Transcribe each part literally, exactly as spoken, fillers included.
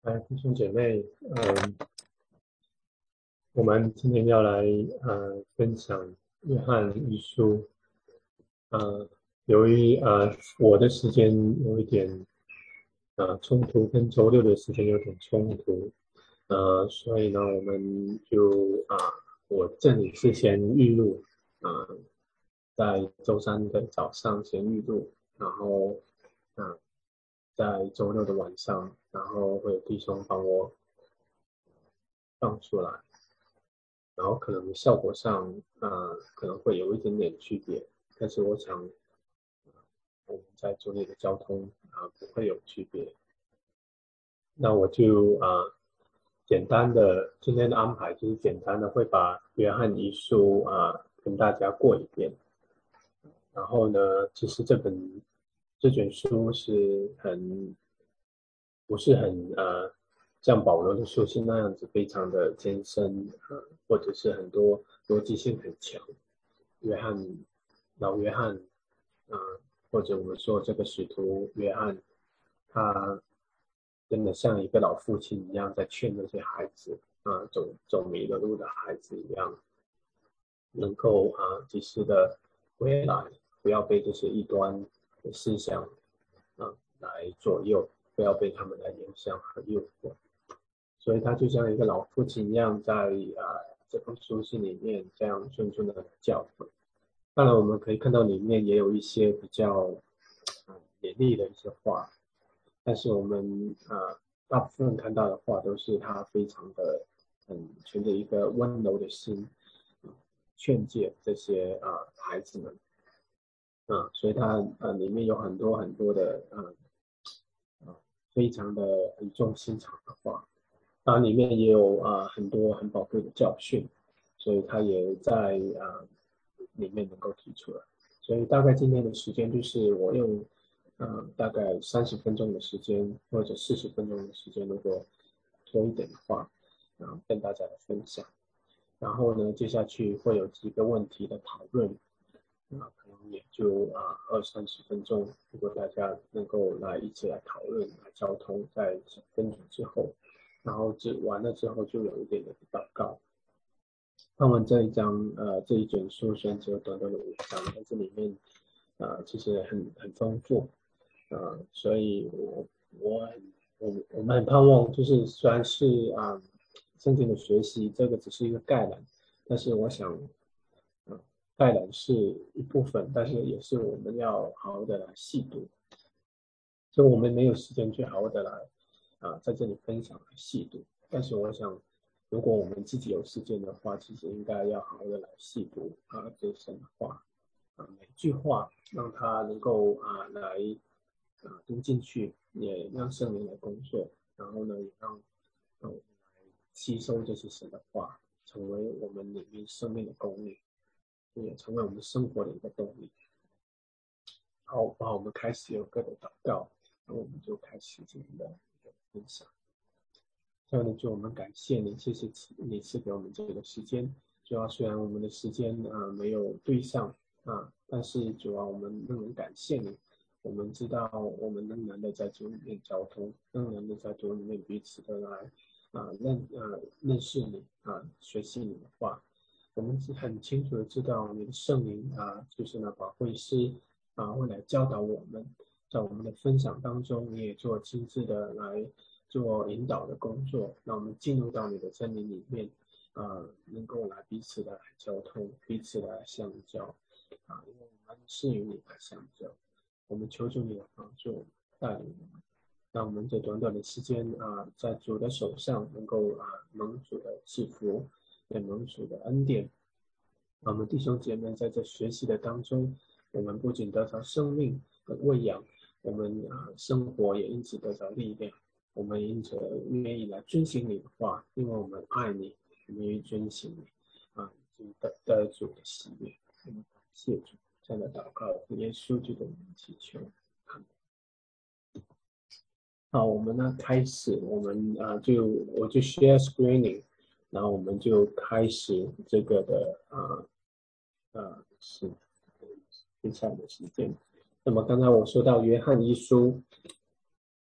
来，弟兄姐妹，嗯，我们今天要来呃分享约翰一书。呃，由于呃我的时间有一点呃冲突，跟周六的时间有点冲突，呃，所以呢，我们就啊、我这里是先预录，啊、在周三的早上先预录，然后啊、在周六的晚上，然后会有弟兄帮我放出来。然后可能效果上，呃，可能会有一点点区别，但是我想，呃我们在周内的交通啊、呃不会有区别。那我就啊、呃简单的今天的安排就是简单的会把约翰一书啊、呃跟大家过一遍。然后呢，其实这本这卷书是很不是很呃像保罗的书信那样子非常的艰深，呃，或者是很多逻辑性很强。约翰老约翰，呃，或者我们说这个使徒约翰，他真的像一个老父亲一样，在劝那些孩子啊、呃走走迷了路的孩子一样，能够啊、呃及时的回来，不要被这些异端的思想啊、呃来左右，不要被他们来影响和诱惑。所以他就像一个老父亲一样在，啊这封书信里面这样谆谆的教诲。当然，我们可以看到里面也有一些比较啊严厉的一些话，但是我们啊大部分看到的话都是他非常的嗯存着一个温柔的心，啊劝诫这些啊孩子们。啊，所以它呃里面有很多很多的呃呃非常的语重心长的话。它里面也有啊、呃很多很宝贵的教训，所以它也在啊、呃里面能够提出来。所以大概今天的时间就是我用呃大概三十分钟的时间或者四十分钟的时间，如果多一点的话，然后跟大家来分享。然后呢，接下去会有几个问题的讨论，那可能也就啊二三十分钟，如果大家能够来一起来讨论、来交通，在分组之后，然后这完了之后就有一点的祷告。看完这一章，呃，这一卷书虽然只有短短的五章，但是里面，呃，其实很很丰富，呃，所以我我很我我们很盼望，就是虽然是啊、呃圣经的学习，这个只是一个概览，但是我想，呃，概览是一部分，但是也是我们要好好的来细读，所以我们没有时间去好好的来啊、在这里分享来细读。但是我想，如果我们自己有时间的话，其实应该要好好的来细读啊这神的话啊每句话，让它能够啊来啊读进去，也让圣灵来工作，然后呢，也让啊我们来吸收这些神的话，成为我们里面生命的供应，也成为我们生活的一个动力。好，那我们开始有个的祷告，那我们就开始今天的一个分享。这样的主，我们感谢你，谢谢你赐给我们这个时间。主要虽然我们的时间啊、呃没有对上啊，但是主要我们仍然感谢你。我们知道我们仍然的在主里面交通，仍然的在主里面彼此的来啊认啊认识你啊，学习你的话。我们很清楚的知道你的圣灵啊，就是那保惠师啊，会来教导我们，在我们的分享当中，你也做亲自的来做引导的工作，让我们进入到你的真理里面，啊，能够来彼此的来交通，彼此的来相交，啊，因为我们是与你来相交，我们求助你的帮助，带领我们，让我们这短短的时间啊，在主的手上能够啊蒙主的赐福，也蒙主的恩典。我们弟兄姐妹在这学习的当中，我们不仅得到生命的喂养，我们啊生活也因此得到力量。我们因此愿意来遵行你的话，因为我们爱你，我们愿意遵行你啊，得得主的喜悦。我们感谢主，这样的祷告，耶稣基督的名祈求。好，我们呢开始，我们啊就我就 share screening，然后我们就开始这个的啊呃是接下来的时间。那么刚才我说到约翰一书，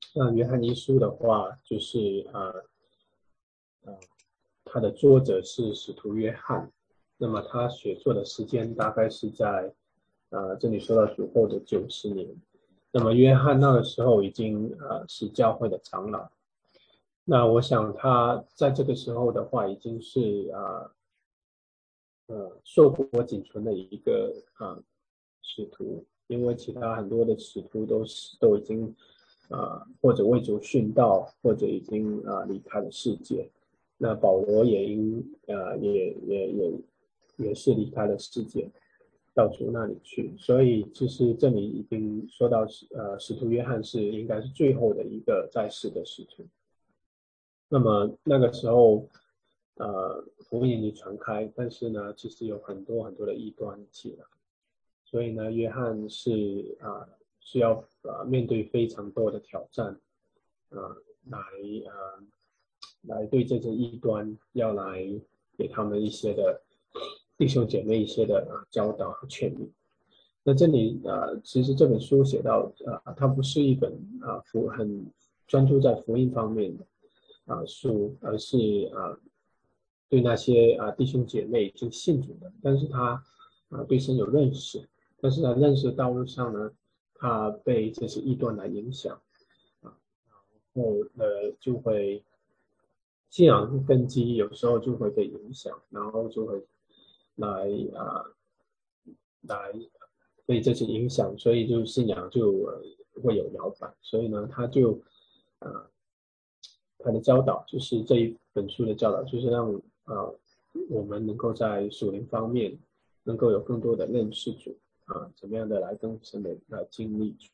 那约翰一书的话，就是呃呃，他的作者是使徒约翰，那么他写作的时间大概是在呃这里说到主后的九十年。那么约翰那个时候已经呃是教会的长老，那我想他在这个时候的话，已经是啊呃呃硕果仅存的一个啊、呃、使徒，因为其他很多的使徒都是都已经啊、呃、或者为主殉道，或者已经啊、呃、离开了世界。那保罗也因呃也也也也是离开了世界，到主那里去。所以其实这里已经说到呃使徒约翰是应该是最后的一个在世的使徒。那么那个时候，呃，福音已经传开，但是呢，其实有很多很多的异端起来，所以呢，约翰是啊、呃、需要啊、呃、面对非常多的挑战，啊、呃、来呃来对这些异端要来给他们一些的弟兄姐妹一些的啊、呃、教导和劝勉。那这里呃，其实这本书写到呃，它不是一本啊、呃、福很专注在福音方面的。啊书，而是啊对那些啊弟兄姐妹已经信主的，但是他啊对神有认识，但是在认识的道路上呢，他被这些异端来影响啊，然后呃就会信仰根基有时候就会被影响，然后就会来啊来被这些影响，所以就信仰就呃会有摇摆，所以呢他就啊他的教导就是这一本书的教导，就是让呃我们能够在属灵方面能够有更多的认识主啊，怎么样的来更深的来经历主。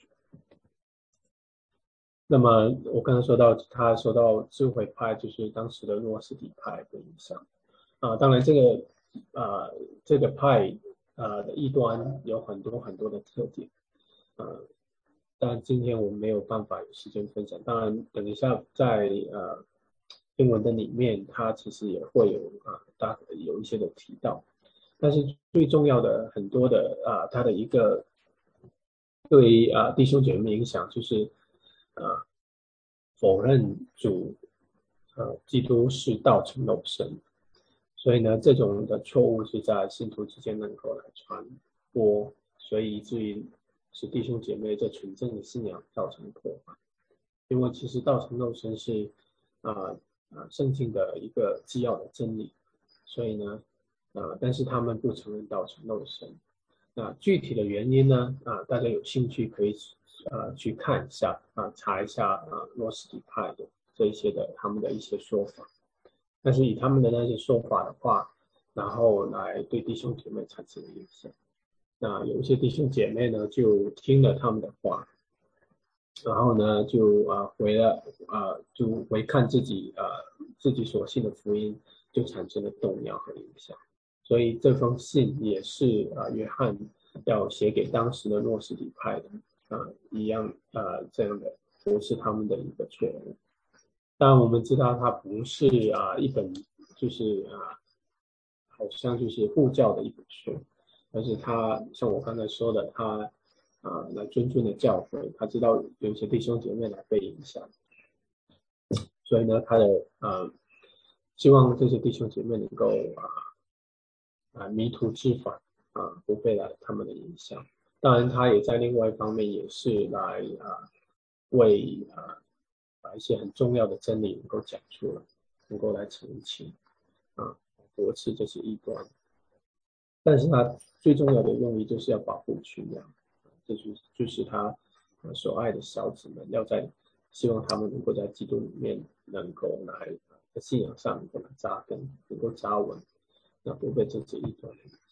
那么我刚才说到，他说到智慧派就是当时的诺斯底派的影响啊，当然这个啊这个派啊的异端有很多很多的特点啊，但今天我们没有办法有时间分享。当然，等一下在呃英文的里面，它其实也会有啊大有一些的提到。但是最重要的很多的啊，它的一个对于啊弟兄姐妹影响就是啊否认主呃基督是道成肉身，所以呢这种的错误是在信徒之间能够来传播，所以以至于使弟兄姐妹这纯正的信仰造成破坏。因为其实道成肉身是啊啊、呃呃、圣经的一个基要的真理，所以呢啊、呃、但是他们不承认道成肉身。那具体的原因呢啊、呃、大家有兴趣可以呃去看一下啊、查一下啊诺斯底派的这一些的他们的一些说法。但是以他们的那些说法的话，然后来对弟兄姐妹产生影响。那有一些弟兄姐妹呢，就听了他们的话，然后呢，就啊、呃、回了啊、呃、就回看自己啊、呃、自己所信的福音，就产生了动摇和影响。所以这封信也是啊、呃、约翰要写给当时的诺斯底派的啊、呃、一样啊、呃、这样的，不是他们的一个错误。当然我们知道它不是啊、呃、一本就是啊、呃、好像就是护教的一本书，但是他像我刚才说的，他啊、呃、来尊重的教诲，他知道有些弟兄姐妹来被影响，所以呢，他的呃希望这些弟兄姐妹能够啊啊迷途知返啊，不被来他们的影响。当然，他也在另外一方面也是来啊为啊把一些很重要的真理能够讲出来，能够来澄清啊驳斥这些异端。但是他最重要的用意就是要保护群羊，这就是就是他所爱的小子们，要在希望他们能够在基督里面能够来在信仰上能够来扎根，能够扎稳，那不被这些异端影响。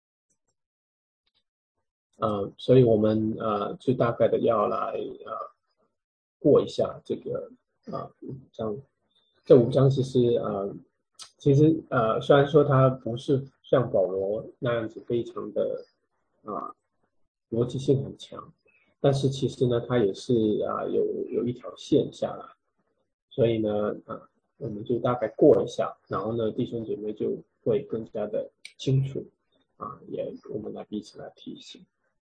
呃，所以我们呃就大概的要来呃过一下这个啊五章，这五章其实呃其实呃虽然说它不是像保罗那样子非常的啊、逻辑性很强，但是其实呢它也是啊、有有一条线下来，所以呢啊我们就大概过一下，然后呢弟兄姐妹就会更加的清楚啊，也我们来彼此来提醒。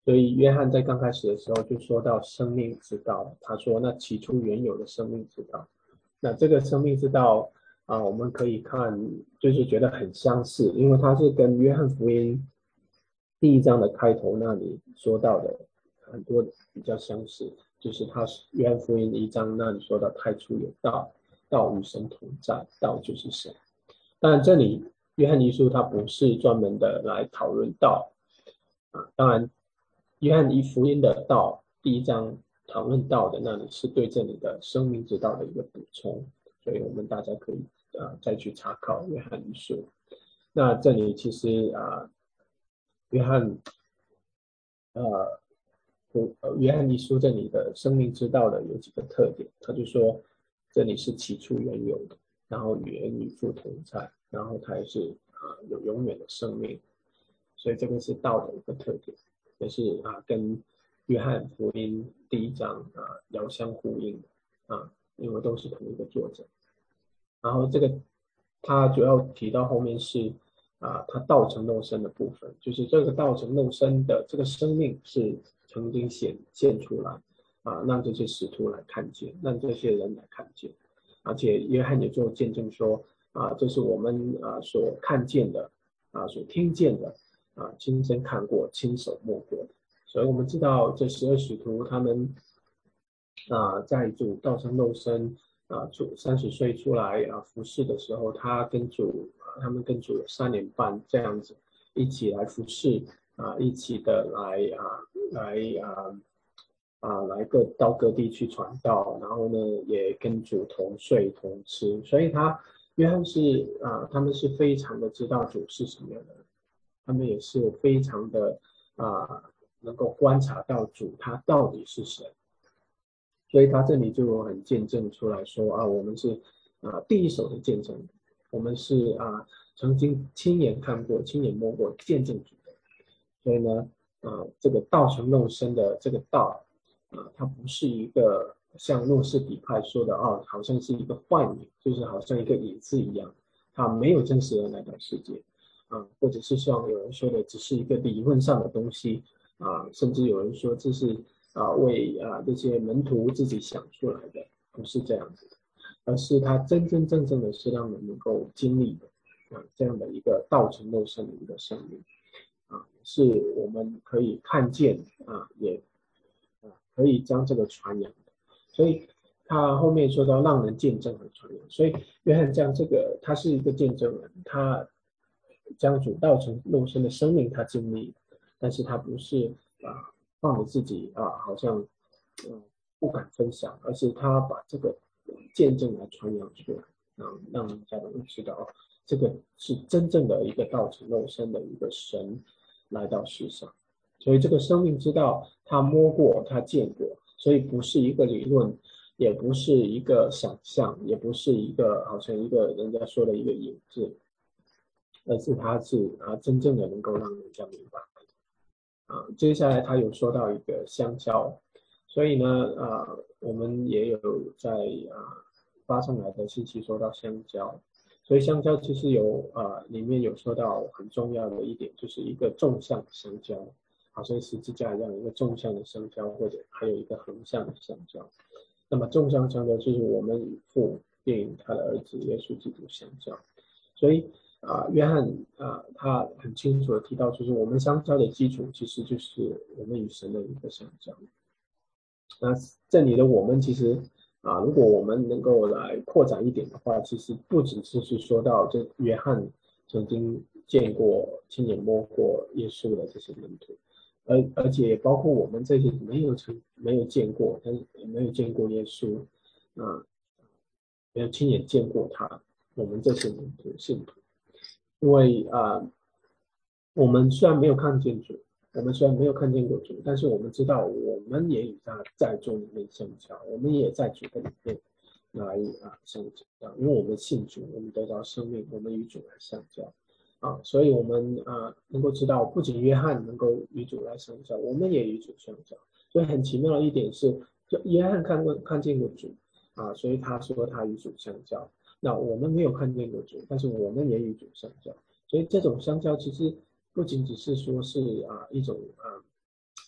所以约翰在刚开始的时候就说到生命之道，他说那起初原有的生命之道。那这个生命之道啊，我们可以看，就是觉得很相似，因为它是跟约翰福音第一章的开头那里说到的很多比较相似，就是他约翰福音一章那里说到太初有道，道与神同在，道就是神。当然这里约翰一书它不是专门的来讨论道啊，当然约翰一福音的道第一章讨论道的那里是对这里的生命之道的一个补充，所以我们大家可以呃再去查考约翰一书。那这里其实啊，约翰呃呃约翰一书这里的生命之道的有几个特点，他就说这里是起初原有的，然后与人与父同在，然后他也是啊有永远的生命，所以这个是道的一个特点，也是啊跟约翰福音第一章啊遥相呼应的啊，因为都是同一个作者。然后这个他主要提到后面是啊，他道成肉身的部分，就是这个道成肉身的这个生命是曾经显现出来啊，让这些使徒来看见，让这些人来看见，而且约翰也做见证说啊，这是我们啊所看见的啊，所听见的啊，亲身看过、亲手摸过的，所以我们知道这十二使徒他们啊，在主道成肉身。啊，主三十岁出来啊服侍的时候，他跟主，啊、他们跟主有三年半这样子一起来服侍啊，一起的来啊来啊啊来各到各地去传道，然后呢也跟主同睡同吃，所以他约翰是啊他们是非常的知道主是什么样的人，他们也是非常的啊能够观察到主他到底是谁。所以他这里就有很见证出来说啊，我们是啊第一手的见证，我们是啊曾经亲眼看过、亲眼摸过、见证主的。所以呢，啊这个道成肉身的这个道啊，它不是一个像诺斯底派说的啊，好像是一个幻影，就是好像一个影子一样，它没有真实的来到世界啊，或者是像有人说的，只是一个理论上的东西啊，甚至有人说这是。啊，为啊这些门徒自己想出来的，不是这样子的，而是他真真正正的是让人能够经历的啊这样的一个道成肉身的一个生命啊，是我们可以看见啊，也啊可以将这个传扬的。所以他后面说到让人见证和传扬，所以约翰将这个他是一个见证人，他将主道成肉身的生命他经历，但是他不是啊。放着自己啊，好像嗯不敢分享，而是他把这个见证来传扬出来，让让大家都知道，这个是真正的一个道成肉身的一个神来到世上，所以这个生命之道，他摸过，他见过，所以不是一个理论，也不是一个想象，也不是一个好像一个人家说的一个影子，而是他是啊真正的能够让人家明白。啊，接下来他有说到一个香蕉，所以呢，啊，我们也有在啊发上来的信息说到香蕉，所以香蕉其实有啊里面有说到很重要的一点，就是一个纵向的香蕉，好像十字架一样，一个纵向的香蕉，或者还有一个横向的香蕉。那么纵向香蕉就是我们与父并与他的儿子耶稣基督相交，所以。啊，约翰啊，他很清楚的提到，就是我们相交的基础其实就是我们与神的一个相交。那这里的我们其实啊，如果我们能够来扩展一点的话，其实不只是是说到这约翰曾经见过、亲眼摸过耶稣的这些门徒，而而且也包括我们这些没有曾没有见过，但是没有见过耶稣啊，没有亲眼见过他，我们这些门徒信徒。因为啊、呃，我们虽然没有看见主，我们虽然没有看见过主，但是我们知道，我们也与他在主里面相交，我们也在主的里面来啊相交，因为我们信主，我们得到生命，我们与主来相交啊，所以我们啊能够知道，不仅约翰能够与主来相交，我们也与主相交。所以很奇妙的一点是，就约翰看过看见过主啊，所以他说他与主相交。那我们没有看见过主，但是我们也与主相交。所以这种相交其实不仅只是说是啊一种啊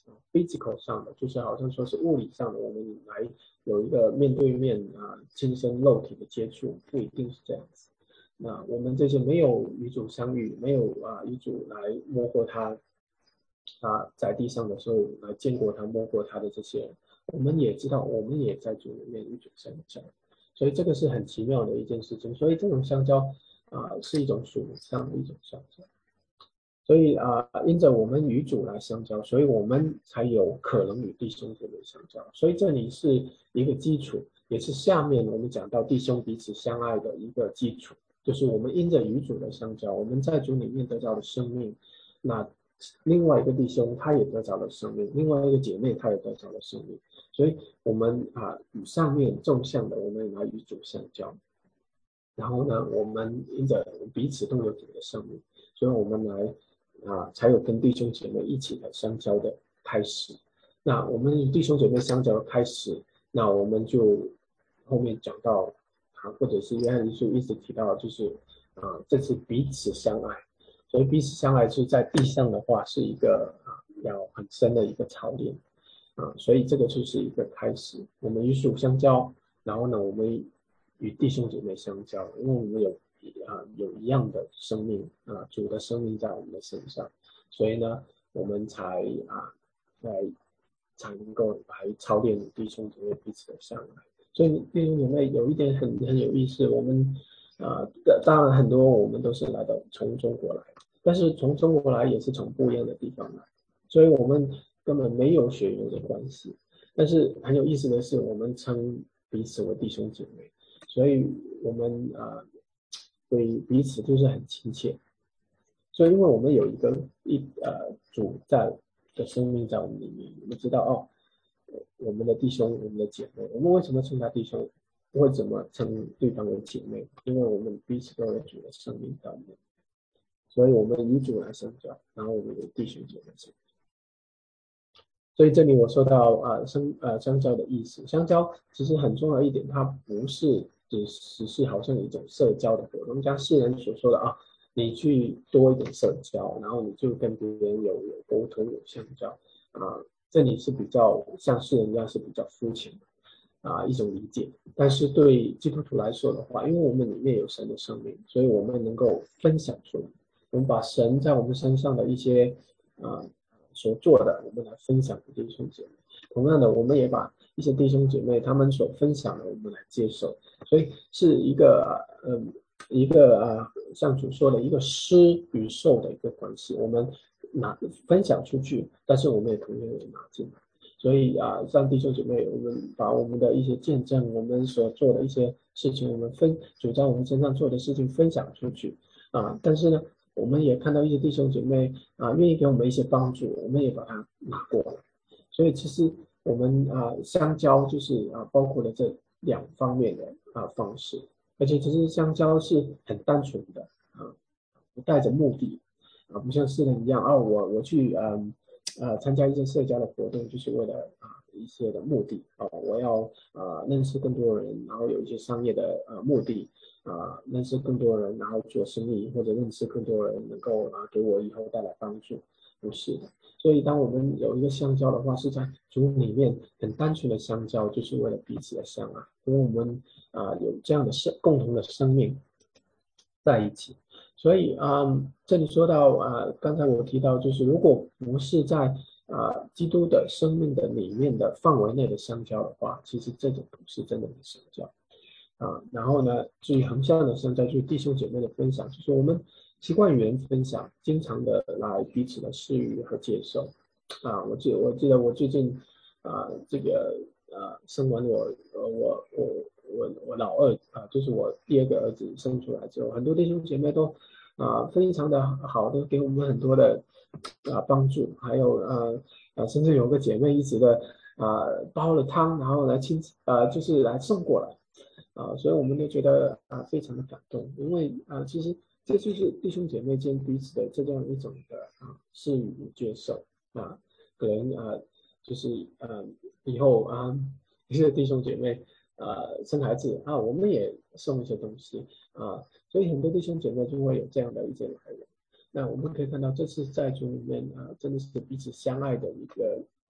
physical 上的，就是好像说是物理上的，我们来有一个面对面啊亲身肉体的接触，不一定是这样子。那我们这些没有与主相遇，没有啊与主来摸过他啊在地上的时候来见过他、摸过他的这些人，我们也知道，我们也在主里面与主相交，所以这个是很奇妙的一件事情。所以这种相交啊是一种属灵上的一种相交。所以啊、呃，因着我们与主来相交，所以我们才有可能与弟兄姐妹相交。所以这里是一个基础，也是下面我们讲到弟兄彼此相爱的一个基础，就是我们因着与主的相交，我们在主里面得到了生命。那另外一个弟兄他也得着了生命，另外一个姐妹他也得着了生命。所以我们啊与上面纵向的我们来与主相交，然后呢，我们因着彼此都有主的生命，所以我们来。啊，才有跟弟兄姐妹一起来相交的开始。那我们弟兄姐妹相交的开始，那我们就后面讲到啊，或者是约翰一书一直提到，就是啊，这是彼此相爱。所以彼此相爱是在地上的话，是一个啊要很深的一个操练啊，所以这个就是一个开始。我们与主相交，然后呢，我们与弟兄姐妹相交，因为我们有。啊，有一样的生命啊，主的生命在我们的身上，所以呢，我们才啊，来才能够来操练弟兄姐妹彼此的相爱。所以弟兄姐妹有一点很很有意思，我们啊，当然很多我们都是来到从中国来，但是从中国来也是从不一样的地方来，所以我们根本没有血缘的关系。但是很有意思的是，我们称彼此为弟兄姐妹，所以我们啊。对彼此就是很亲切，所以因为我们有一个一呃主在的生命在我们里面，我们知道哦，我们的弟兄、我们的姐妹，我们为什么称他弟兄？不会怎么称对方为姐妹？因为我们彼此都有主的生命在我们，所以我们与主来相交，然后我们与弟兄姐妹相交。所以这里我说到啊、呃、相呃相交的意思，相交其实很重要一点，它不是只只是好像一种社交的活动，像世人所说的啊，你去多一点社交，然后你就跟别人有有沟通有相交啊，这里是比较像世人一样是比较肤浅的啊一种理解。但是对基督徒来说的话，因为我们里面有神的生命，所以我们能够分享出来，我们把神在我们身上的一些啊。所做的，我们来分享给弟兄姐妹。同样的，我们也把一些弟兄姐妹他们所分享的，我们来接受。所以是一个嗯一个啊，像主说的一个施与受的一个关系。我们拿分享出去，但是我们也同样也拿进来。所以啊，像弟兄姐妹，我们把我们的一些见证，我们所做的一些事情，我们分主在我们身上做的事情分享出去啊。但是呢，我们也看到一些弟兄姐妹啊，愿意给我们一些帮助，我们也把它拿过来。所以其实我们啊相交就是啊包括了这两方面的啊方式，而且其实相交是很单纯的啊，不带着目的啊，不像世人一样啊，我我去嗯呃参加一些社交的活动，就是为了啊一些的目的啊，我要啊认识更多人，然后有一些商业的呃目的。啊，认识更多人，然后做生意，或者认识更多人，能够啊给我以后带来帮助，不是的。所以，当我们有一个相交的话，是在主里面很单纯的相交，就是为了彼此的相爱，因为我们啊有这样的生共同的生命在一起。所以啊、嗯，这里说到啊，刚才我提到，就是如果不是在啊基督的生命的里面的范围内的相交的话，其实这种不是真的的相交。啊，然后呢，至于横向的相交，就是弟兄姐妹的分享，就是我们习惯语言分享，经常的来彼此的施予和接受。啊，我记我记得我最近啊，这个呃生完我呃我我我我老二啊，就是我第二个儿子生出来之后，很多弟兄姐妹都啊非常的好，都给我们很多的啊帮助，还有呃呃甚至有个姐妹一直的啊煲了汤，然后来亲啊就是来送过来。啊，所以我们都觉得啊非常的感动，因为啊其实这就是弟兄姐妹间彼此的这样一种的啊施与接受啊，可能啊就是呃以后啊一些弟兄姐妹啊生孩子啊，我们也送一些东西啊，所以很多弟兄姐妹就会有这样的一些来源。那我们可以看到，这次在主里面啊，真的是彼此相爱的一个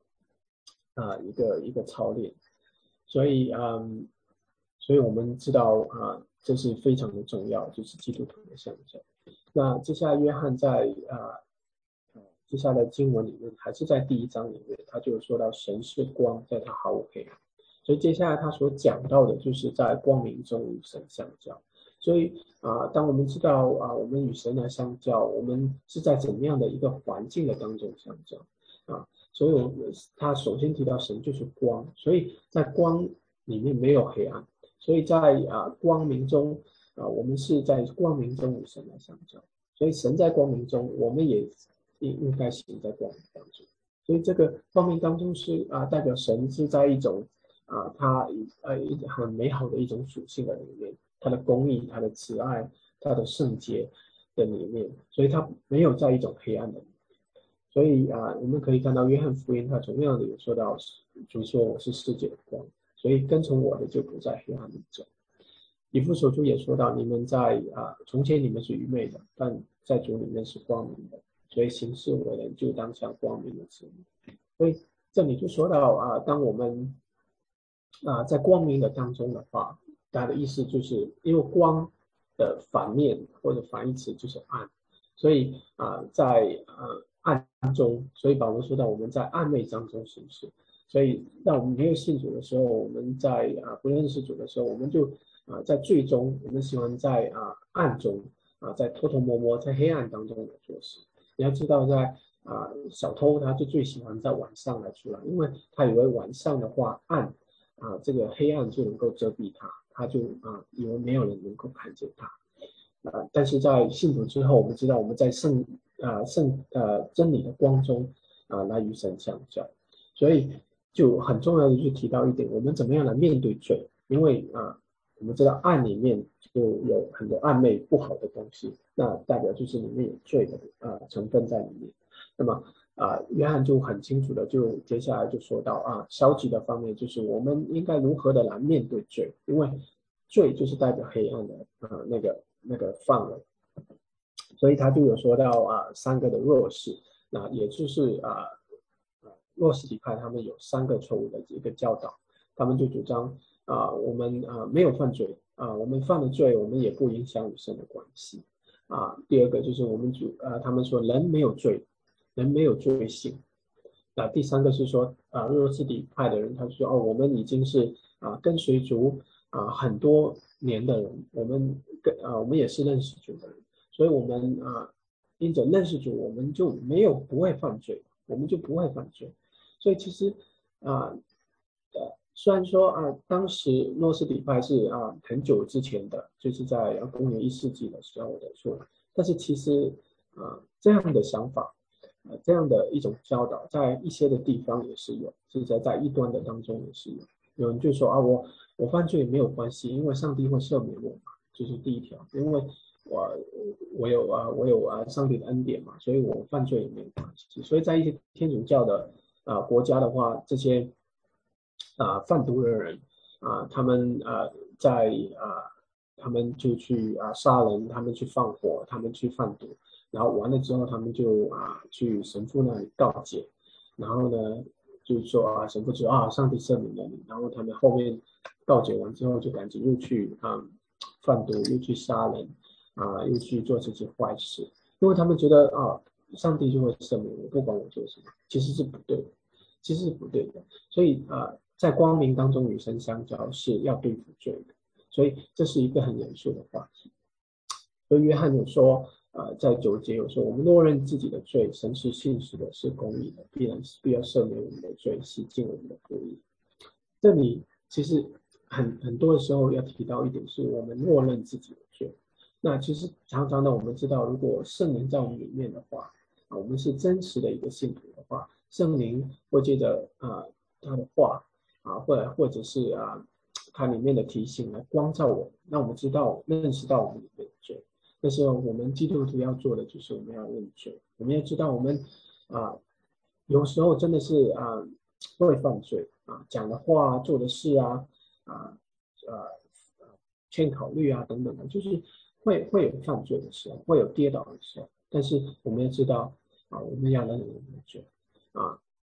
啊、呃一个一个操练。所以嗯，所以我们知道啊、呃这是非常的重要，就是基督徒的象征。那接下来约翰在啊。呃接下来的经文里面，还是在第一章里面，他就说到神是光，在他毫无黑暗。所以接下来他所讲到的，就是在光明中与神相交。所以啊、呃当我们知道啊、呃我们与神来相交，我们是在怎么样的一个环境的当中相交啊？所以我他首先提到神就是光，所以在光里面没有黑暗，所以在啊、光明中啊、我们是在光明中与神来相交。所以神在光明中，我们也应应该行在光明当中。所以这个光明当中是啊、代表神是在一种啊、他呃一很美好的一种属性的里面，他的公义、他的慈爱、他的圣洁的里面，所以他没有在一种黑暗的里面。所以啊、我们可以看到约翰福音，他同样的有说到，主说我是世界的光，所以跟从我的就不在黑暗里走。以弗所书也说到，你们在啊、从前你们是愚昧的，但在主里面是光明的，所以行事为人就当像光明的子民。所以这里就说到啊、当我们啊、在光明的当中的话，它的意思就是因为光的反面或者反义词就是暗，所以啊、在呃暗中，所以保罗说到我们在暗昧当中行事。所以，当我们没有信主的时候，我们在啊、不认识主的时候，我们就啊、在最终，我们喜欢在啊、暗中啊、在偷偷摸摸，在黑暗当中来做事。你要知道在，啊、小偷他就最喜欢在晚上来出来，因为他以为晚上的话暗啊、这个黑暗就能够遮蔽他，他就啊、以为没有人能够看见他。啊、但是在信主之后，我们知道我们在圣啊、圣呃真理的光中啊、来与神相交，所以就很重要的就提到一点，我们怎么样来面对罪？因为啊、我们知道暗里面就有很多暧昧不好的东西，那代表就是里面有罪的啊、成分在里面。那么啊、约翰就很清楚的就接下来就说到啊，消极的方面就是我们应该如何的来面对罪，因为罪就是代表黑暗的啊、那个那个范围，所以他就有说到啊、三个的弱势，那也就是啊。诺斯底派他们有三个错误的一个教导，他们就主张啊、我们啊、没有犯罪啊、我们犯了罪，我们也不影响与神的关系啊。第二个就是我们主啊、他们说人没有罪，人没有罪性。那第三个是说啊，诺斯底派的人他说哦，我们已经是啊跟随主啊很多年的人，我们跟啊我们也是认识主的人，所以我们啊因着认识主，我们就没有不会犯罪，我们就不会犯罪。所以其实啊呃，虽然说啊，当时诺斯底派是啊很久之前的，就是在公元一世纪的时候的说，但是其实啊这样的想法，呃这样的一种教导，在一些的地方也是有，是在在异端的当中也是有。有人就说啊，我我犯罪也没有关系，因为上帝会赦免我嘛，就是第一条，因为我我有啊我有啊上帝的恩典嘛，所以我犯罪也没有关系。所以在一些天主教的啊国家的话，这些啊贩毒的人啊，他们啊在啊他们就去啊杀人，他们去放火，他们去贩毒，然后完了之后，他们就啊去神父那里告解，然后呢就说啊神父说啊上帝赦免了你，然后他们后面告解完之后就赶紧又去啊贩毒，又去杀人啊，又去做这些坏事，因为他们觉得啊上帝就会赦免我，不管我做什么，其实是不对的，其实是不对的。所以啊，在光明当中与神相交是要对付罪的，所以这是一个很严肃的话题。所以约翰有说，呃，在九节有说，我们若认自己的罪，神是信实的，是公义的，必然必要赦免我们的罪，洗净我们的不义。这里其实很很多的时候要提到一点，是我们默认自己的罪。那其实常常呢，我们知道，如果圣灵在我们里面的话，啊，我们是真实的一个信徒的话，圣灵会借着啊他的话啊，或者或者是啊它里面的提醒来光照我们，让我们知道认识到我们里面的罪。但是我们基督徒要做的就是我们要认罪，我们要知道我们啊有时候真的是啊会犯罪啊，讲的话、做的事啊啊呃欠考虑啊等等的，就是会会有犯罪的时候，会有跌倒的时候。但是我们要知道啊，我们要认我们的罪啊，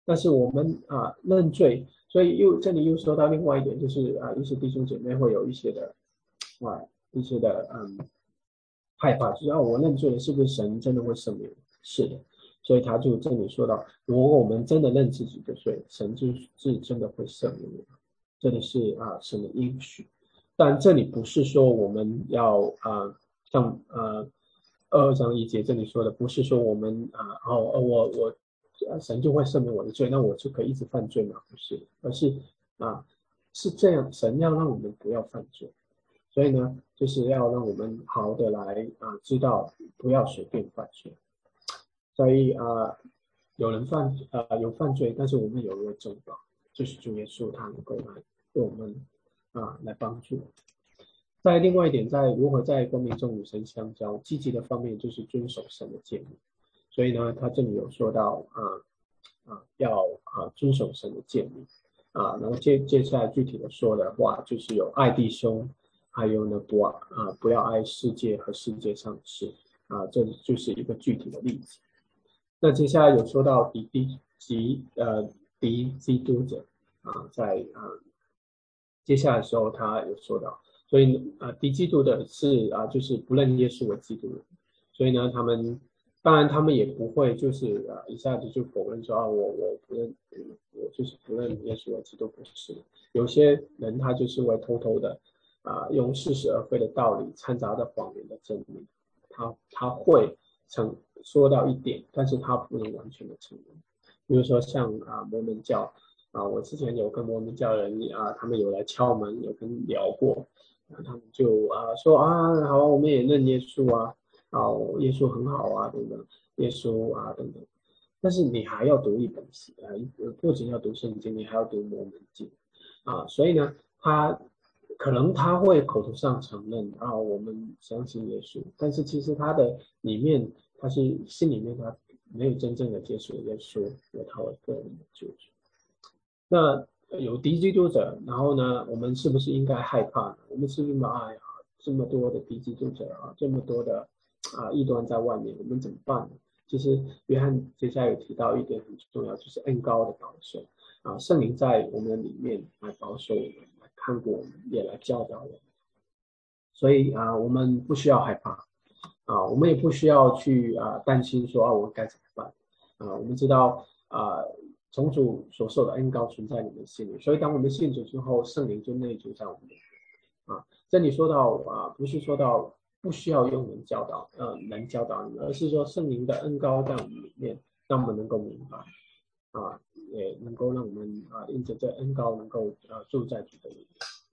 但是我们啊认罪，所以又这里又说到另外一点，就是啊，有些弟兄姐妹会有一些的啊一些的嗯害怕，就是啊我认罪了，是不是神真的会赦免我？是的，所以他就这里说到，如果我们真的认自己的罪，神就是真的会赦免我们，这里是啊神的应许。但这里不是说我们要啊像呃二章一节这里说的，不是说我们啊哦我我神就会赦免我的罪，那我就可以一直犯罪吗？不是，而是啊是这样，神要让我们不要犯罪。所以呢，就是要让我们好好的来啊，知道不要随便犯罪。所以啊，有人犯啊有犯罪，但是我们有一位正道，就是主耶稣，他能够来为我们啊来帮助。在另外一点，在如何在光明中与神相交，积极的方面就是遵守神的诫命。所以呢，他这里有说到啊啊要啊遵守神的诫命啊，然后接接下来具体的说的话，就是有爱弟兄，还有呢不啊不要爱世界和世界上的事啊，这就是一个具体的例子。那接下来有说到敌敌敌呃敌基督者啊，在啊接下来的时候他有说到，所以啊敌基督的是啊就是不认耶稣为基督人，所以呢他们当然他们也不会就是啊一下子就否认说啊我我不认我就是不认耶稣为基督，不是，有些人他就是会偷偷的啊用似是而非的道理掺杂着谎言的真理，他他会承说到一点，但是他不能完全的承认。比如说像啊摩门教啊，我之前有跟摩门教人啊，他们有来敲门，有跟聊过，啊，他们就啊说啊好，我们也认耶稣啊，啊耶稣很好啊等等，耶稣啊等等。但是你还要读一本呃，不仅要读圣经，你还要读摩门经啊，所以呢，他可能他会口头上承认啊，我们相信耶稣，但是其实他的里面，他是心里面他没有真正的接受耶稣为他为个人的救主。那有敌基督者，然后呢，我们是不是应该害怕呢？我们是不是哎呀，这么多的敌基督者啊，这么多的啊异端在外面，我们怎么办呢？其实约翰接下来有提到一点很重要，就是恩高的保守啊，圣灵在我们的里面来保守我们，来看过我们，也来教导我们。所以啊，我们不需要害怕啊，我们也不需要去啊担心说啊，我该怎么办啊？我们知道啊，从主所受的恩高存在你们心里，所以当我们信主之后，圣灵就内住在我们里面啊。这里说到啊，不是说到不需要用人教导，呃，人教导你们，而是说圣灵的恩高在我们里面，让我们能够明白啊，也能够让我们啊，因着这恩高能够啊住在主的里面。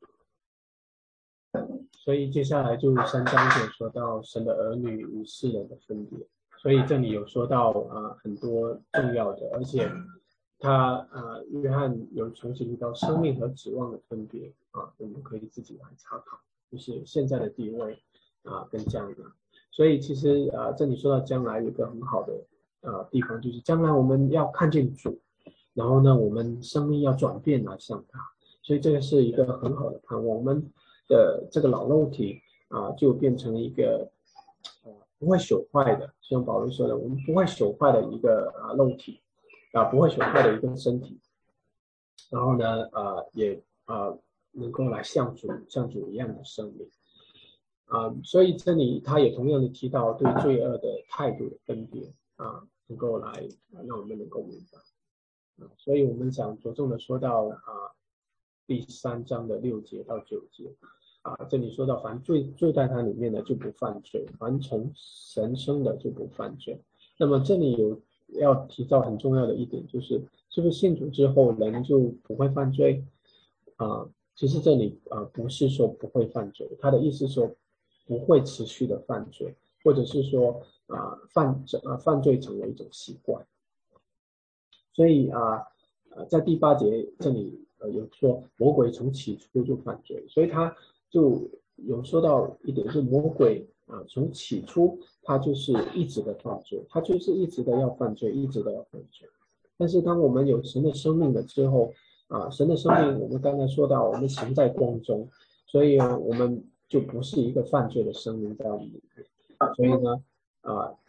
所以接下来就三章就说到神的儿女与世人的分别，所以这里有说到啊很多重要的，而且他啊约翰有重新提到生命和指望的分别啊，我们可以自己来参考，就是现在的地位啊跟将来。所以其实啊这里说到将来有一个很好的啊地方，就是将来我们要看见主，然后呢我们生命要转变来向他，所以这个是一个很好的盼望。我们的这个老肉体啊，就变成一个呃不会朽坏的，像保罗说的，我们不会朽坏的一个啊肉体啊，不会朽坏的一个身体。然后呢，呃，也呃能够来像主像主一样的生命啊，所以这里他也同样的提到对罪恶的态度的分别啊，能够来让我们能够明白啊，所以我们想着重的说到啊第三章的六节到九节。啊，这里说到，凡罪罪在他里面的就不犯罪，凡从神生的就不犯罪。那么这里有要提到很重要的一点，就是是不是信主之后人就不会犯罪啊？其实这里啊不是说不会犯罪，他的意思说不会持续的犯罪，或者是说啊犯啊犯罪成为一种习惯。所以啊呃在第八节这里呃有说魔鬼从起初就犯罪，所以他就有说到一点，是魔鬼啊从起初他就是一直的犯罪，他就是一直的要犯罪，一直的要犯罪。但是当我们有神的生命了之后啊，神的生命我们刚才说到我们行在光中，所以我们就不是一个犯罪的生命在我们里面。所以呢啊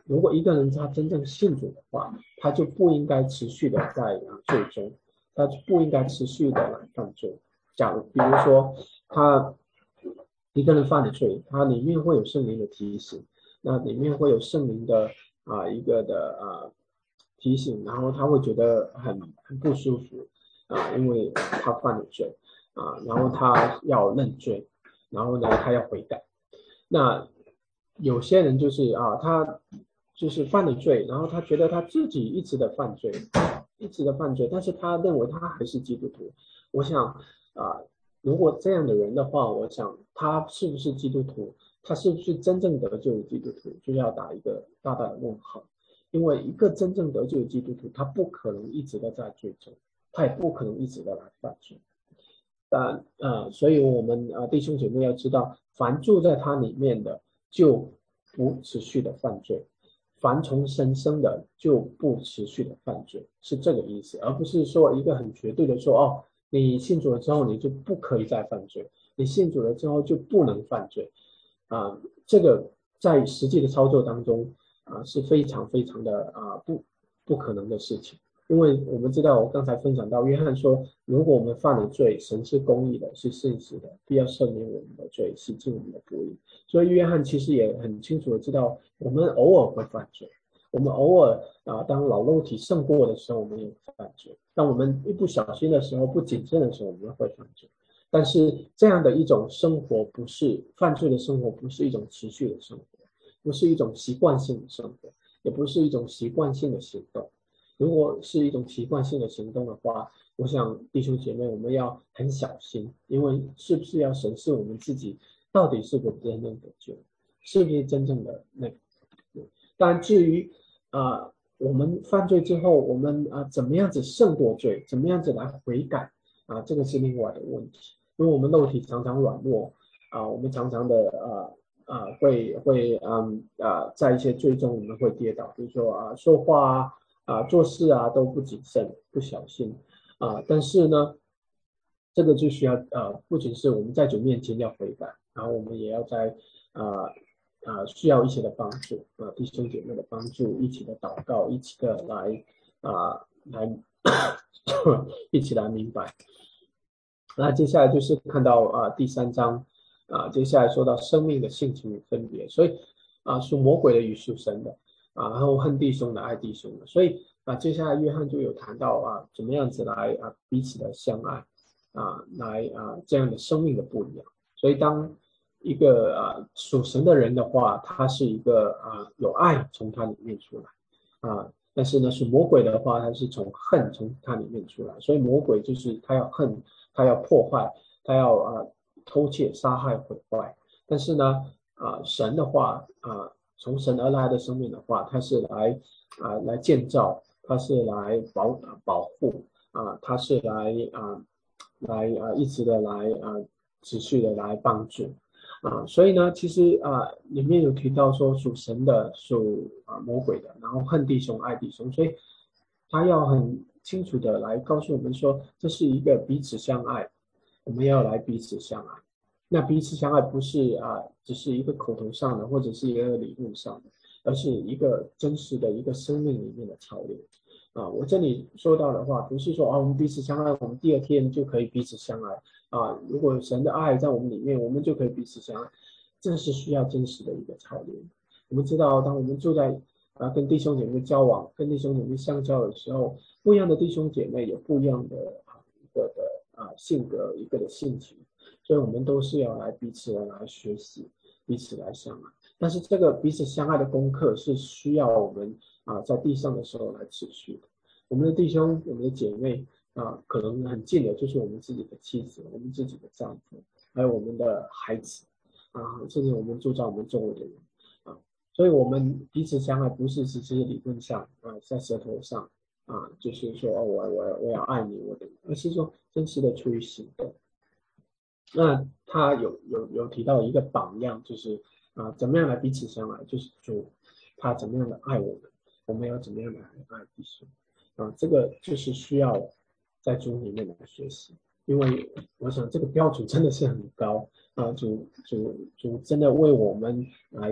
如果一个人他真正信主的话，他就不应该持续的在啊罪中，他就不应该持续的来犯罪。假如比如说他一个人犯了罪，他里面会有圣灵的提醒，那里面会有圣灵的啊一个的啊提醒，然后他会觉得很很不舒服啊，因为他犯了罪啊，然后他要认罪，然后呢他要悔改。那有些人就是啊，他就是犯了罪，然后他觉得他自己一直的犯罪，一直的犯罪，但是他认为他还是基督徒。我想啊，如果这样的人的话，我想他是不是基督徒，他是不是真正得救的基督徒，就要打一个大大的问号。因为一个真正得救的基督徒，他不可能一直的在罪中，他也不可能一直的来犯罪。但呃，所以我们呃弟兄姐妹要知道，凡住在他里面的，就不持续的犯罪；凡从神生的，就不持续的犯罪，是这个意思，而不是说一个很绝对的说，哦，你信主了之后，你就不可以再犯罪，你信主了之后就不能犯罪，啊、呃，这个在实际的操作当中啊、呃、是非常非常的啊、呃、不不可能的事情。因为我们知道，我刚才分享到，约翰说，如果我们犯了罪，神是公义的，是信实的，必要赦免我们的罪，洗净我们的不义。所以约翰其实也很清楚的知道，我们偶尔会犯罪，我们偶尔啊，当老肉体胜过的时候，我们也会犯罪；当我们一不小心的时候，不谨慎的时候，我们会犯罪。但是这样的一种生活，不是犯罪的生活，不是一种持续的生活，不是一种习惯性的生活，也不是一种习惯性的行动。如果是一种习惯性的行动的话，我想弟兄姐妹，我们要很小心，因为是不是要审视我们自己，到底是不是真正得救，是不是真正的那个。但至于啊、呃，我们犯罪之后，我们啊、呃、怎么样子胜过罪，怎么样子来悔改啊、呃，这个是另外的问题。因为我们肉体常常软弱啊、呃，我们常常的啊。啊、呃，会会嗯啊、呃，在一些罪中我们会跌倒，比如说啊、呃、说话啊啊、做事啊都不谨慎、不小心啊。但是呢，这个就需要呃，不仅是我们在主面前要悔改，然后我们也要在啊啊、需要一起的帮助啊，弟兄姐妹的帮助，一起的祷告，一起的来啊来一起来明白。那接下来就是看到啊第三章啊，接下来说到生命的性情与分别，所以啊属魔鬼的与属神的啊，然后恨弟兄的爱弟兄的，所以啊接下来约翰就有谈到啊怎么样子来啊彼此的相爱啊，来啊这样的生命的不一样。所以当一个啊属神的人的话，他是一个啊有爱从他里面出来啊，但是呢属魔鬼的话，他是从恨从他里面出来，所以魔鬼就是他要恨。他要破坏，他要啊、呃、偷窃、杀害、毁坏。但是呢，啊、呃、神的话啊、呃，从神而来的生命的话，他是来啊、呃、来建造，他是来保保护啊、呃，他是来啊、呃、来啊、呃、一直的来啊、呃、持续的来帮助啊、呃，所以呢，其实啊、呃、里面有提到说属神的、属啊、呃、魔鬼的，然后恨弟兄、爱弟兄，所以他要很清楚的来告诉我们说，这是一个彼此相爱，我们要来彼此相爱。那彼此相爱不是啊，只是一个口头上的，或者是一个理论上的，而是一个真实的一个生命里面的操练。啊，我这里说到的话，不是说啊，我们彼此相爱，我们第二天就可以彼此相爱啊。如果神的爱在我们里面，我们就可以彼此相爱，这是需要真实的一个操练。我们知道，当我们住在啊跟弟兄姐妹交往、跟弟兄姐妹相交的时候，不一样的弟兄姐妹有不一样的啊一个的啊性格，一个的性情，所以我们都是要来彼此的来学习，彼此来相爱。但是这个彼此相爱的功课是需要我们啊在地上的时候来持续的。我们的弟兄、我们的姐妹啊，可能很近的就是我们自己的妻子、我们自己的丈夫，还有我们的孩子啊，甚至我们住在我们周围的人啊。所以，我们彼此相爱不是只是理论上啊，在舌头上啊，就是说哦，我我我要爱你，我的，而是说真实的出于行动。那他有有有提到一个榜样，就是啊，怎么样来彼此相爱，就是主他怎么样的爱我们，我们要怎么样的来爱彼此啊，这个就是需要在主里面来学习，因为我想这个标准真的是很高啊，主主主真的为我们来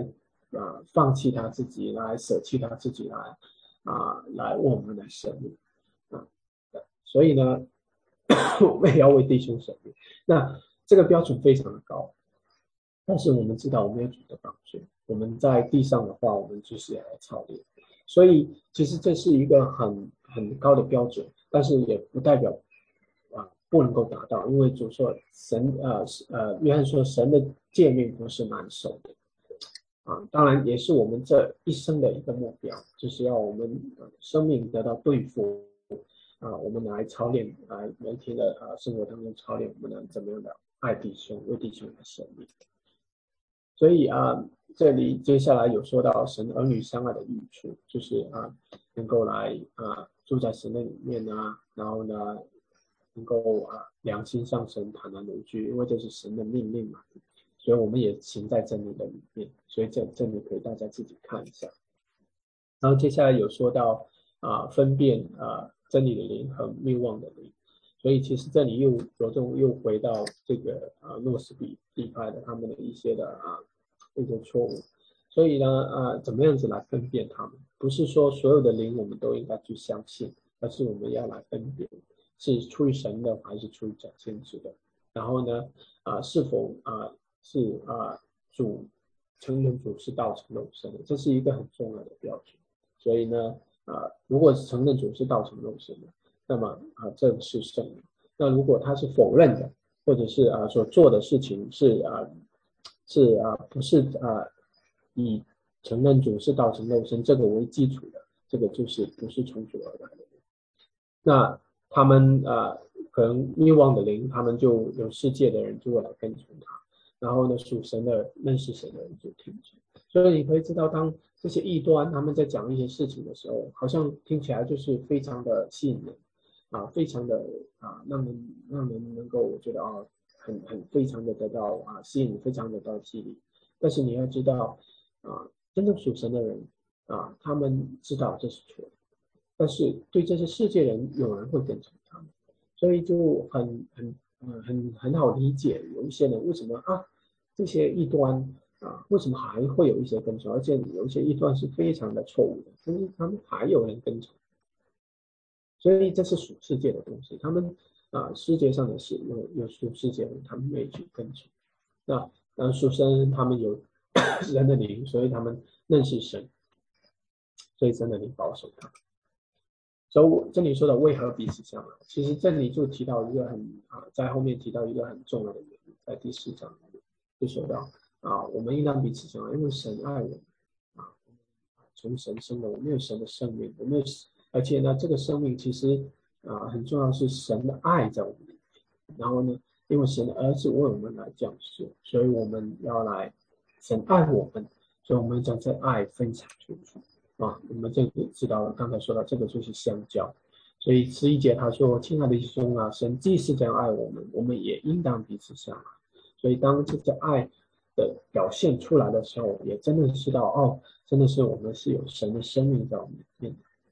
啊放弃他自己，来舍弃他自己来啊来为我们来舍命啊。所以呢，我们也要为弟兄舍命。那这个标准非常的高，但是我们知道我们有主的帮助，我们在地上的话，我们就是要来操练。所以其实这是一个很很高的标准，但是也不代表啊不能够达到，因为主说神呃呃约翰说神的诫命不是难守的啊，当然也是我们这一生的一个目标，就是要我们、呃、生命得到对付啊，我们来操练，来每天的啊生活当中操练，我们能怎么样的爱弟兄，为弟兄的生命。所以啊，这里接下来有说到神儿女相爱的益处，就是啊，能够来啊住在神的里面啊，然后呢，能够啊良心上神坦然无惧，因为这是神的命令嘛，所以我们也行在真理的里面，所以这这里可以大家自己看一下。然后接下来有说到啊分辨啊真理的灵和谬妄的灵，所以其实这里又着重又回到这个啊诺斯比地派的他们的一些的啊一些错误，所以呢啊怎么样子来分辨他们？不是说所有的灵我们都应该去相信，而是我们要来分辨是出于神的还是出于假先知的。然后呢啊是否啊是啊主承认主是道成肉身的，这是一个很重要的标准。所以呢啊如果承认主是道成肉身的，那么啊这是圣灵。那如果他是否认的，或者是啊所做的事情是啊是啊不是啊以承认主是道成肉身这个为基础的，这个就是不是从主而来的。那他们啊可能欲望的灵，他们就有世界的人就会来跟从他，然后呢属神的认识神的人就听从。所以你可以知道，当这些异端他们在讲一些事情的时候，好像听起来就是非常的吸引人啊，非常的啊让人让人能够我觉得啊很很非常的得到啊吸引，非常的得到激励。但是你要知道啊，真正属神的人啊，他们知道这是错的，但是对这些世界人，有人会跟从他们，所以就很很呃很很好理解，有一些人为什么啊这些异端啊为什么还会有一些跟从，而且有一些异端是非常的错误的，但是他们还有人跟从，所以这是属世界的东西，他们啊世界上的事有有属世界人，他们愿意去跟从。那那属神人他们有人的灵，所以他们认识神，所以神的灵保守他们。所以我这里说的为何彼此相爱，其实这里就提到一个很啊，在后面提到一个很重要的原因，在第四章里面就说到啊，我们应当彼此相爱，因为神爱我们啊，从神生的，我们有神的生命，我们有，而且呢，这个生命其实啊很重要，是神的爱在我们里面。然后呢，因为神的儿子为我们来降世，所以我们要来，神爱我们，所以我们将这爱分享出去。啊，我们这个知道了，刚才说到这个就是相交，所以十一节他说：亲爱的弟兄啊，神既是这样爱我们，我们也应当彼此相爱。所以当这个爱的表现出来的时候，也真的知道哦，真的是我们是有神的生命在我们里面。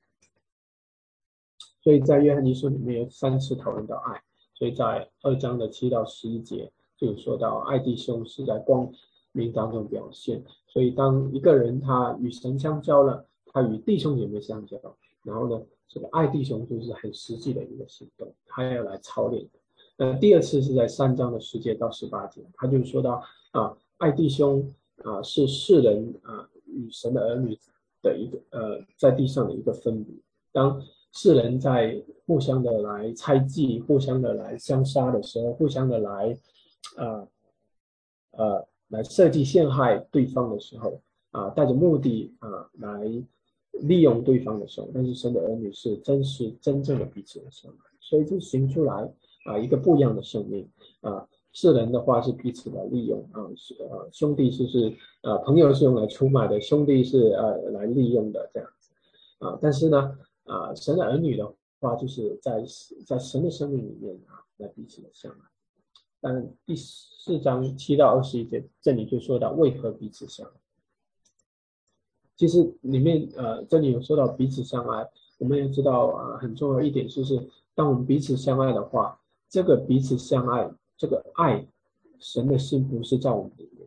所以在约翰一书里面有三次讨论到爱，所以在二章的七到十一节就有说到爱弟兄是在光明当中表现。所以当一个人他与神相交了，他与弟兄姐妹相交，然后呢，这个爱弟兄就是很实际的一个行动，他要来操练。那第二次是在三章的十节到十八节，他就说到啊，爱弟兄啊是世人啊与神的儿女的一个呃在地上的一个分别。当世人在互相的来猜忌、互相的来相杀的时候，互相的来呃呃来设计陷害对方的时候，啊，带着目的啊来利用对方的时候，但是神的儿女是真实真正的彼此的相爱，所以就行出来啊一个不一样的生命啊。世人的话是彼此的利用啊，呃兄弟就是呃朋友是用来出卖的，兄弟是呃来利用的这样子啊。但是呢啊神的儿女的话就是在在神的生命里面啊来彼此的相爱。但第四章七到二十一节，这里就说到为何彼此相爱。其实里面呃，这里有说到彼此相爱，我们也知道啊、呃，很重要一点就是，当我们彼此相爱的话，这个彼此相爱，这个爱，神的心不是在我们里面，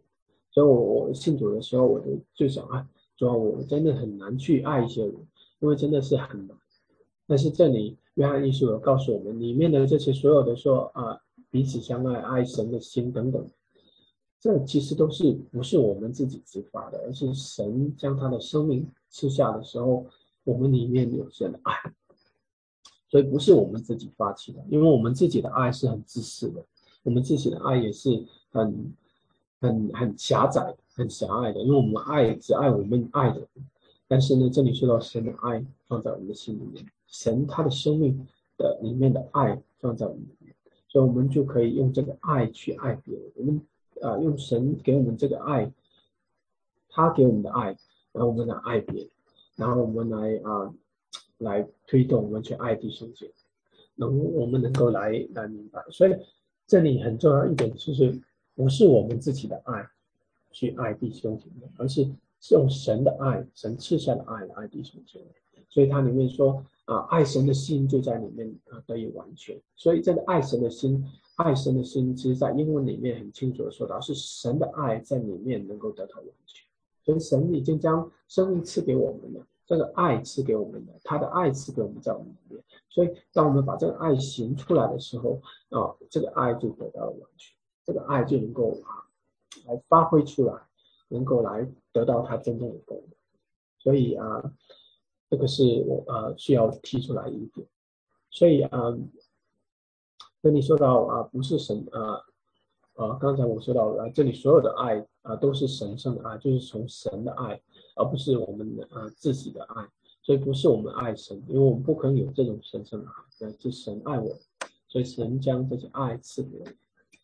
所以我我信主的时候，我就就想啊，主要我真的很难去爱一些人，因为真的是很难。但是这里约翰一书有告诉我们，里面的这些所有的说啊，彼此相爱、爱神的心等等，这其实都是不是我们自己自发的，而是神将他的生命赐下的时候，我们里面有神的爱，所以不是我们自己发起的，因为我们自己的爱是很自私的，我们自己的爱也是很很很狭窄、很狭隘的，因为我们爱只爱我们爱的人。但是呢，这里说到神的爱放在我们的心里面，神他的生命的里面的爱放在我们里面，所以我们就可以用这个爱去爱别人。我们啊、呃，用神给我们这个爱，他给我们的爱，然后我们来爱别人，然后我们来啊、呃、来推动我们去爱弟兄姐妹，能我们能够来来明白。所以这里很重要一点就是，不是我们自己的爱去爱弟兄姐妹，而是是用神的爱，神赐下的爱来爱弟兄姐妹。所以它里面说啊，爱神的心就在里面啊得以完全。所以这个爱神的心，爱神的心，其实在英文里面很清楚的说到，是神的爱在里面能够得到完全。所以神已经将生命赐给我们了，这个爱赐给我们的，他的爱赐给我们在我们里面。所以当我们把这个爱行出来的时候啊，这个爱就得到了完全，这个爱就能够啊来发挥出来，能够来得到它真正的功能。所以啊，这个是我呃需要提出来一点。所以啊，跟你说到啊，不是神啊。呃，刚才我说到啊，这里所有的爱啊都是神圣的爱，就是从神的爱，而不是我们的啊自己的爱。所以不是我们爱神，因为我们不可能有这种神圣的爱，是神爱我们，所以神将这些爱赐给我们。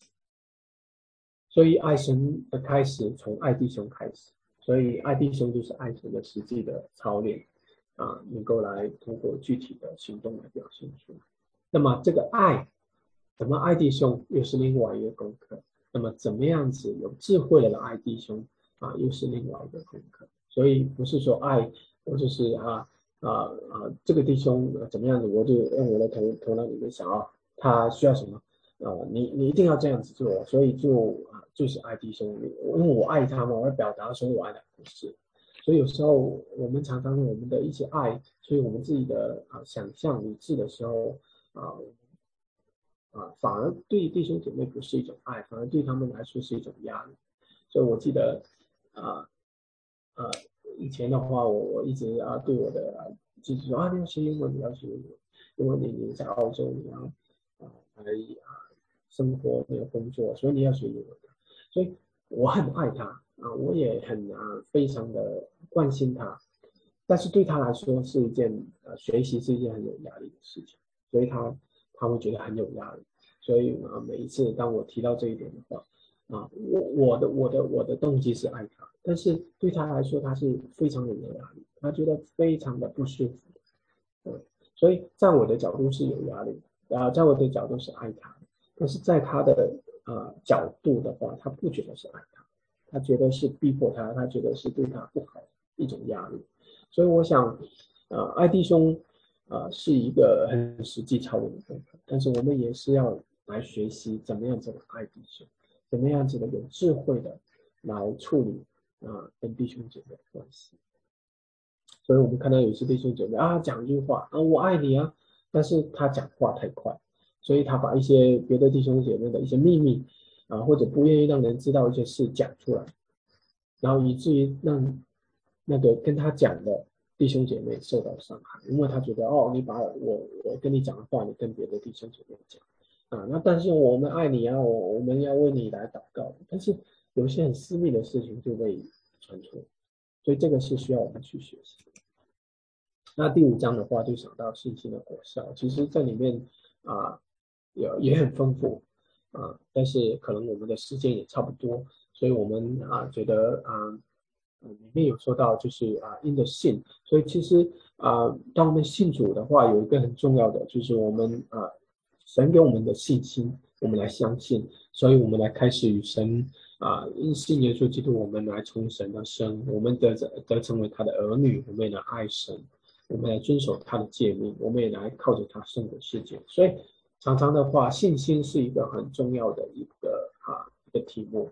所以爱神的开始从爱弟兄开始，所以爱弟兄就是爱神的实际的操练啊，能够来通过具体的行动来表现出来。那么这个爱怎么爱弟兄又是另外一个功课，那么怎么样子有智慧的来爱弟兄啊，又是另外一个功课。所以不是说爱我就是啊啊啊这个弟兄怎么样子，我就用我的头头脑里面想啊，他需要什么啊，你你一定要这样子做，所以就啊就是爱弟兄，因为我爱他嘛，我要表达说我爱他，不是。所以有时候我们常常我们的一些爱，所以我们自己的啊想象理智的时候啊。啊，反而对弟兄姐妹不是一种爱，反而对他们来说是一种压力。所以我记得，啊呃，呃，以前的话，我我一直啊对我的啊就是说啊，你要学英文，你要学英文，因为你你在澳洲，你要啊来啊生活没有工作，所以你要学英文。所以我很爱他啊，我也很啊非常的关心他，但是对他来说是一件呃学习是一件很有压力的事情，所以他他会觉得很有压力。所以啊，每一次当我提到这一点的话，啊，我我的我的我的动机是爱他，但是对他来说他是非常有压力，他觉得非常的不舒服。嗯，所以在我的角度是有压力的，啊，在我的角度是爱他的，但是在他的呃角度的话，他不觉得是爱他，他觉得是逼迫他，他觉得是对他不好的一种压力。所以我想，呃，爱弟兄，呃，是一个很实际操练的功课，但是我们也是要来学习怎么样子的爱弟兄，怎么样子的有智慧的来处理啊、呃、跟弟兄姐妹的关系。所以我们看到有些弟兄姐妹啊讲一句话啊我爱你啊，但是他讲话太快，所以他把一些别的弟兄姐妹的一些秘密啊或者不愿意让人知道一些事讲出来，然后以至于让那个跟他讲的弟兄姐妹受到伤害，因为他觉得哦你把我我跟你讲的话你跟别的弟兄姐妹讲啊，那但是我们爱你啊，我我们要为你来祷告，但是有些很私密的事情就被传出，所以这个是需要我们去学习。那第五章的话，就想到信心的果效，其实这里面啊，也也很丰富啊，但是可能我们的时间也差不多，所以我们啊觉得啊，里面有说到就是啊因着信，所以其实啊，当我们信主的话，有一个很重要的就是我们啊，神给我们的信心，我们来相信，所以我们来开始与神啊，因信耶稣基督，我们来从神而生，我们得得成为他的儿女，我们也来爱神。我们来遵守他的诫命，我们也来靠着他胜的世界。所以常常的话，信心是一个很重要的一个啊一个题目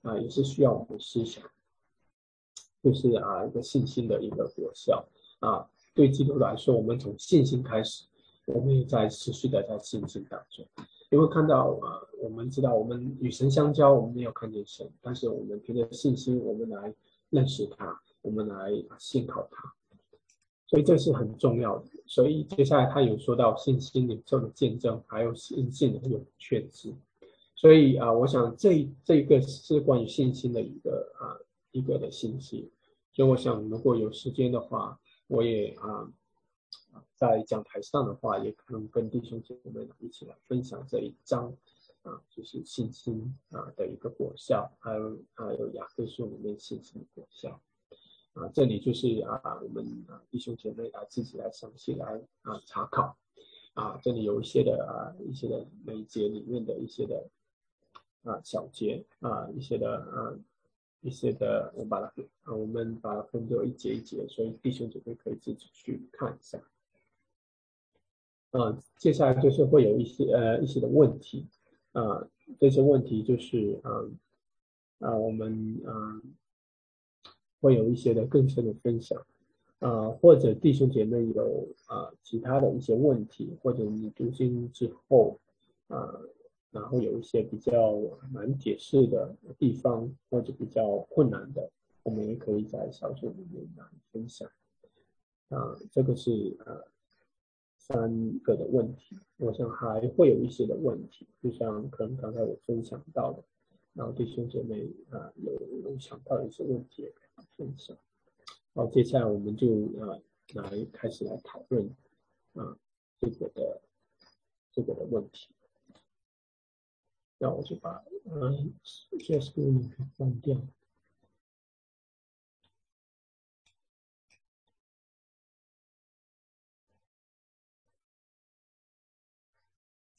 啊，也是需要我们思想，就是啊一个信心的一个果效啊。对基督徒来说，我们从信心开始，我们也在持续的在信心当中。你会看到啊，我们知道我们与神相交，我们没有看见神，但是我们凭着信心，我们来认识他，我们来信靠他。所以这是很重要的。所以接下来他有说到信心领受的见证，还有信心的有确知。所以啊，我想这这个是关于信心的一个啊一个的信息。所以我想，如果有时间的话，我也啊在讲台上的话，也可能跟弟兄姐妹一起来分享这一章啊，就是信心啊的一个果效，还有还有雅各书里面信心的果效。啊，这里就是啊，我们啊弟兄姐妹来自己来详细来啊查考啊，这里有一些的啊一些的每一节里面的一些的啊小节啊一些的啊一些的，我把它啊我们把它分作一节一节，所以弟兄姐妹可以自己去看一下。啊，接下来就是会有一些呃一些的问题啊，这些问题就是啊啊我们啊会有一些的更深的分享。啊，或者弟兄姐妹有啊其他的一些问题，或者你读经之后啊，然后有一些比较难解释的地方，或者比较困难的，我们也可以在小组里面来分享。啊，这个是呃三个的问题，我想还会有一些的问题，就像可能刚才我分享到的，然后弟兄姐妹啊有有想到一些问题也可以分享。好，接下来我们就呃来开始来讨论啊这个的这个的问题。那我就把嗯 share screen 关掉。